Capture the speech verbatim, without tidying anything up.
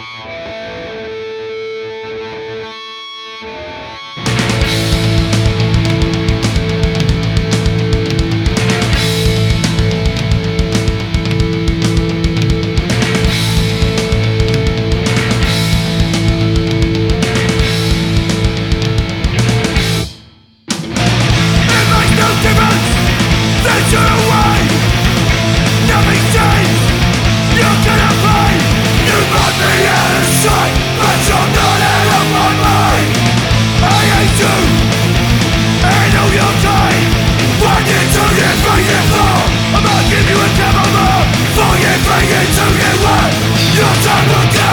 Bring it to you, your time will come.